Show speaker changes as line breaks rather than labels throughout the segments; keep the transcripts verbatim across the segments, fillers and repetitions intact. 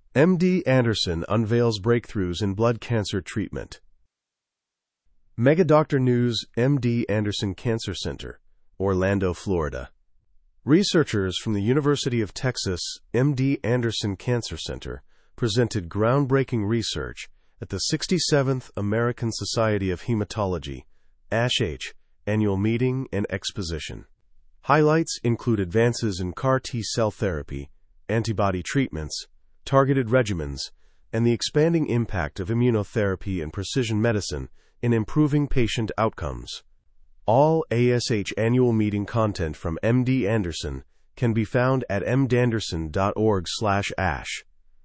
M D Anderson unveils breakthroughs in blood cancer treatment. Mega Doctor News, M D Anderson Cancer Center, Orlando, Florida. Researchers from the University of Texas M D Anderson Cancer Center presented groundbreaking research at the sixty-seventh American Society of Hematology, ASH, annual meeting and exposition. Highlights include advances in C A R T-cell therapy, antibody treatments, targeted regimens, and the expanding impact of immunotherapy and precision medicine in improving patient outcomes. All A S H annual meeting content from M D Anderson can be found at m d anderson dot org slash ash.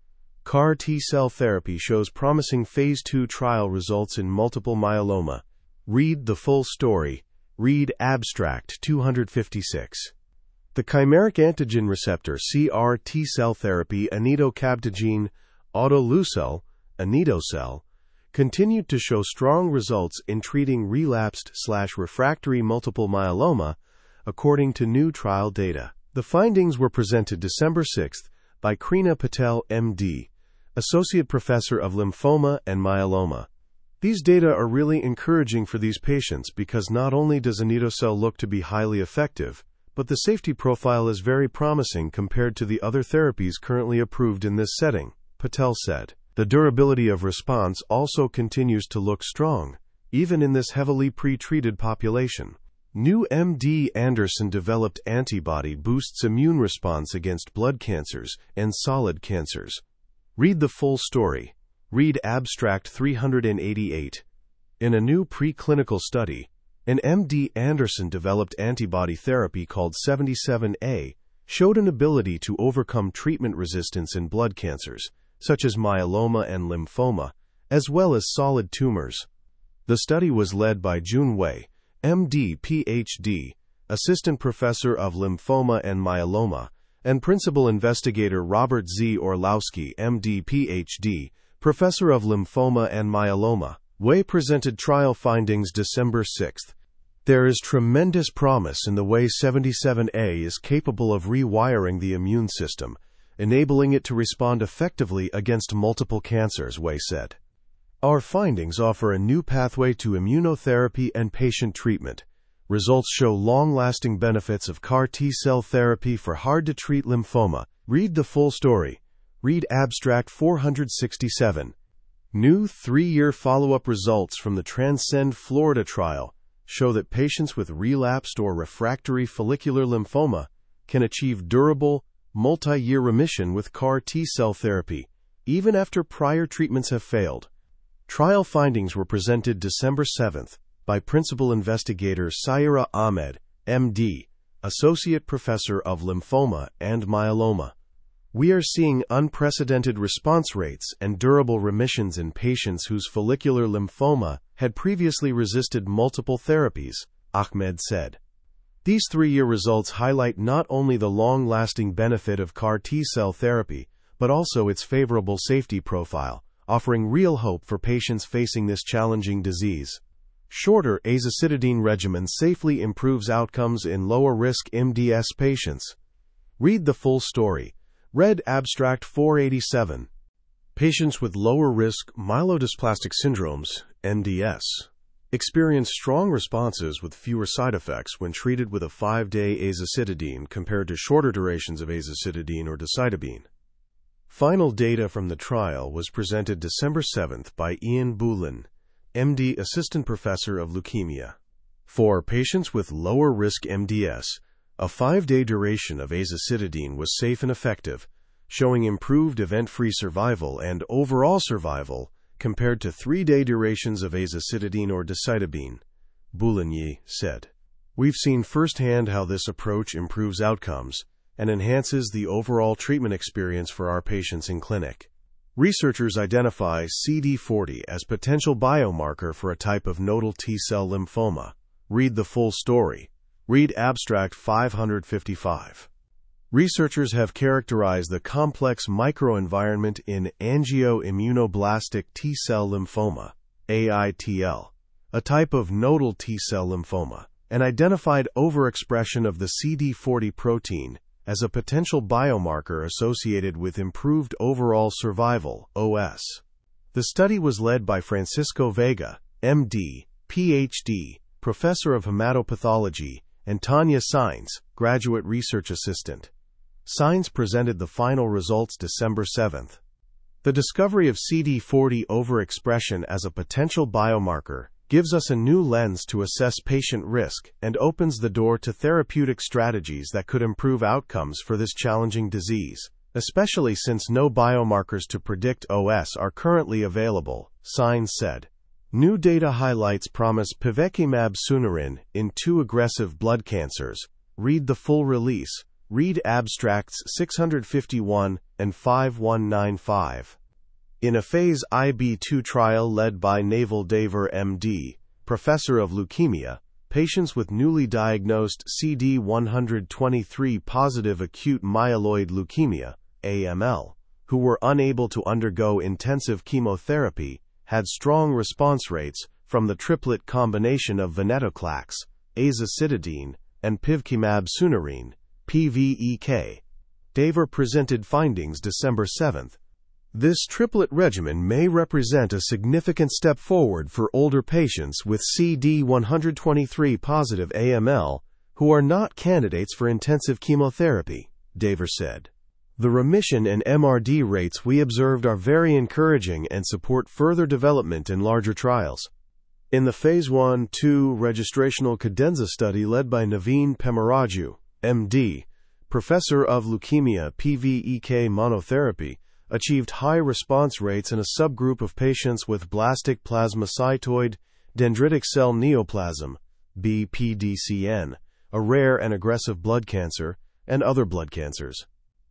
C A R T-cell therapy shows promising phase two trial results in multiple myeloma. Read the full story. Read Abstract two fifty-six. The chimeric antigen receptor C A R T-cell therapy anito-cabtagene autoleucel, anito-cel, continued to show strong results in treating relapsed slash refractory multiple myeloma, according to new trial data. The findings were presented December sixth by Krina Patel, M D, Associate Professor of Lymphoma and Myeloma. These data are really encouraging for these patients because not only does anito-cel look to be highly effective, but the safety profile is very promising compared to the other therapies currently approved in this setting, Patel said. The durability of response also continues to look strong, even in this heavily pre-treated population. New M D Anderson developed antibody boosts immune response against blood cancers and solid cancers. Read the full story. Read Abstract three eighty-eight. In a new preclinical study, an M D Anderson developed antibody therapy called seventy-seven A showed an ability to overcome treatment resistance in blood cancers, such as myeloma and lymphoma, as well as solid tumors. The study was led by Jun Wei, M D P H D, Assistant Professor of Lymphoma and Myeloma, and Principal Investigator Robert Z. Orlowski, M D P H D, Professor of Lymphoma and Myeloma. Wei presented trial findings December sixth. There is tremendous promise in the way seventy-seven A is capable of rewiring the immune system, enabling it to respond effectively against multiple cancers, Wei said. Our findings offer a new pathway to immunotherapy and patient treatment. Results show long-lasting benefits of C A R T-cell therapy for hard-to-treat lymphoma. Read the full story. Read Abstract four sixty-seven. New three-year follow-up results from the Transcend Florida trial show that patients with relapsed or refractory follicular lymphoma can achieve durable, multi-year remission with C A R T-cell therapy, even after prior treatments have failed. Trial findings were presented December seventh by Principal Investigator Saira Ahmed, M D, Associate Professor of Lymphoma and Myeloma. We are seeing unprecedented response rates and durable remissions in patients whose follicular lymphoma had previously resisted multiple therapies, Ahmed said. These three-year results highlight not only the long-lasting benefit of C A R T-cell therapy, but also its favorable safety profile, offering real hope for patients facing this challenging disease. Shorter azacitidine regimen safely improves outcomes in lower-risk M D S patients. Read the full story. Read Abstract four eighty-seven. Patients with lower-risk myelodysplastic syndromes, M D S, experience strong responses with fewer side effects when treated with a five-day azacitidine compared to shorter durations of azacitidine or decitabine. Final data from the trial was presented December seventh by Ian Boulin, M D Assistant Professor of Leukemia. For patients with lower-risk M D S, a five-day duration of azacitidine was safe and effective, showing improved event-free survival and overall survival compared to three-day durations of azacitidine or decitabine, Boulin said. We've seen firsthand how this approach improves outcomes and enhances the overall treatment experience for our patients in clinic. Researchers identify C D forty as potential biomarker for a type of nodal T-cell lymphoma. Read the full story. Read Abstract five fifty-five. Researchers have characterized the complex microenvironment in angioimmunoblastic T-cell lymphoma, A I T L, a type of nodal T-cell lymphoma, and identified overexpression of the C D forty protein, as a potential biomarker associated with improved overall survival, O S. The study was led by Francisco Vega, M D, P H D, professor of hematopathology, and Tanya Sainz, graduate research assistant. Sainz presented the final results December seventh. The discovery of C D forty overexpression as a potential biomarker gives us a new lens to assess patient risk and opens the door to therapeutic strategies that could improve outcomes for this challenging disease, especially since no biomarkers to predict O S are currently available, Sainz said. New data highlights promise pivekimab sunirine in two aggressive blood cancers. Read the full release. Read abstracts six fifty-one and five one nine five. In a phase I B two trial led by Naval Daver M D, professor of leukemia, patients with newly diagnosed C D one twenty-three positive acute myeloid leukemia, A M L, who were unable to undergo intensive chemotherapy, had strong response rates from the triplet combination of venetoclax, azacitidine, and pivekimab sunirine, P V E K. Daver presented findings December seventh. This triplet regimen may represent a significant step forward for older patients with C D one twenty-three positive A M L who are not candidates for intensive chemotherapy, Daver said. The remission and M R D rates we observed are very encouraging and support further development in larger trials. In the Phase one two registrational Cadenza study led by Naveen Pemaraju, M D, professor of leukemia P V E K monotherapy, achieved high response rates in a subgroup of patients with blastic plasmacytoid dendritic cell neoplasm, B P D C N, a rare and aggressive blood cancer, and other blood cancers.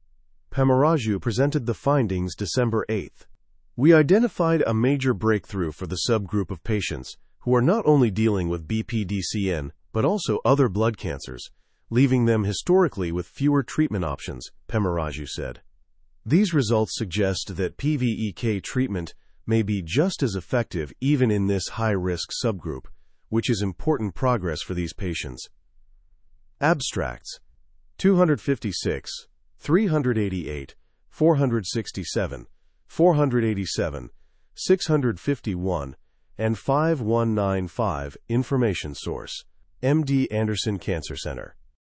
Pemaraju presented the findings December eighth. We identified a major breakthrough for the subgroup of patients who are not only dealing with B P D C N, but also other blood cancers, leaving them historically with fewer treatment options, Pemaraju said. These results suggest that P V E K treatment may be just as effective even in this high-risk subgroup, which is important progress for these patients. Abstracts: two fifty-six, three eighty-eight, four sixty-seven, four eighty-seven, six fifty-one, and five one nine five. Information source: M D Anderson Cancer Center.